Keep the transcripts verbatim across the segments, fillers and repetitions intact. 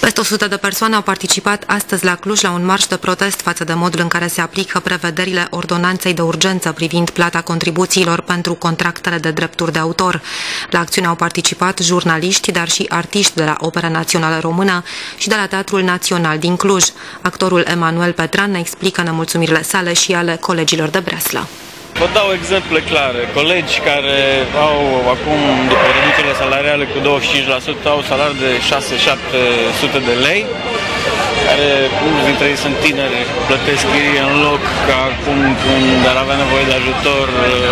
Peste o sută de persoane au participat astăzi la Cluj la un marș de protest față de modul în care se aplică prevederile ordonanței de urgență privind plata contribuțiilor pentru contractele de drepturi de autor. La acțiune au participat jurnaliști, dar și artiști de la Opera Națională Română și de la Teatrul Național din Cluj. Actorul Emanuel Petran ne explică nemulțumirile sale și ale colegilor de breaslă. Vă dau exemple clare. Colegi care au acum, după reducerile salariale cu douăzeci și cinci la sută, au salari de șase șapte sute de lei, care mulți dintre ei sunt tineri, plătesc chirie în loc ca acum când ar avea nevoie de ajutor.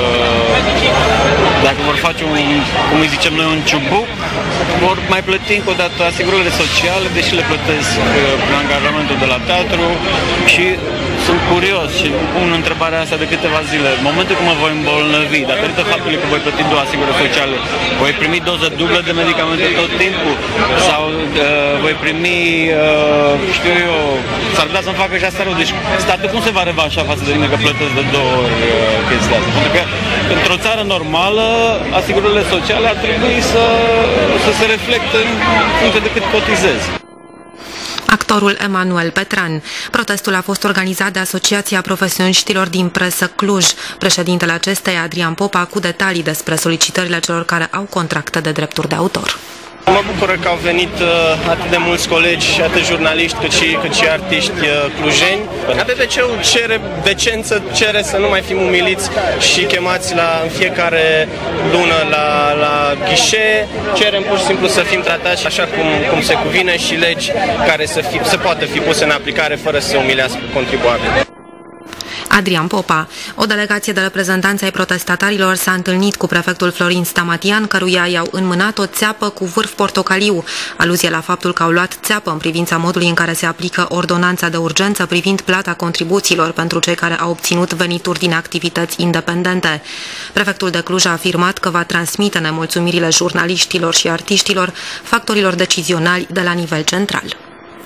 Dacă vor face un, cum îi zicem noi, un ciubuc, vor mai plăti încă o dată asigurările sociale, deși le plătesc prin angajamentul de la teatru, și sunt curios și pun întrebarea asta de câteva zile. În momentul când mă voi îmbolnăvi, datorită faptului că voi plăti două asigurări sociale, voi primi doză dublă de medicamente tot timpul? Sau uh, voi primi, uh, știu eu, s-ar putea să-mi facă și asta rău. Deci statul cum se va revanșa față de mine că plătesc de două ori uh, chestia asta? Pentru că într-o țară normală, asigurările sociale ar trebui să, să se reflecte în funcție de cât cotizezi. Actorul Emanuel Petran. Protestul a fost organizat de Asociația Profesioniștilor din Presă Cluj. Președintele acesteia, Adrian Popa, cu detalii despre solicitările celor care au contracte de drepturi de autor. Mă bucură că au venit uh, atât de mulți colegi, atât jurnaliști cât și, cât și artiști uh, clujeni. A D D C-ul cere decență, cere să nu mai fim umiliți și chemați la, în fiecare lună la, la ghișee. Cerem pur și simplu să fim tratați așa cum, cum se cuvine și legi care să, fi, să poată fi puse în aplicare fără să umilească contribuabilii. Adrian Popa. O delegație de reprezentanți ai protestatarilor s-a întâlnit cu prefectul Florin Stamatian, căruia i-au înmânat o țeapă cu vârf portocaliu, aluzie la faptul că au luat țeapă în privința modului în care se aplică ordonanța de urgență privind plata contribuțiilor pentru cei care au obținut venituri din activități independente. Prefectul de Cluj a afirmat că va transmite nemulțumirile jurnaliștilor și artiștilor factorilor decizionali de la nivel central.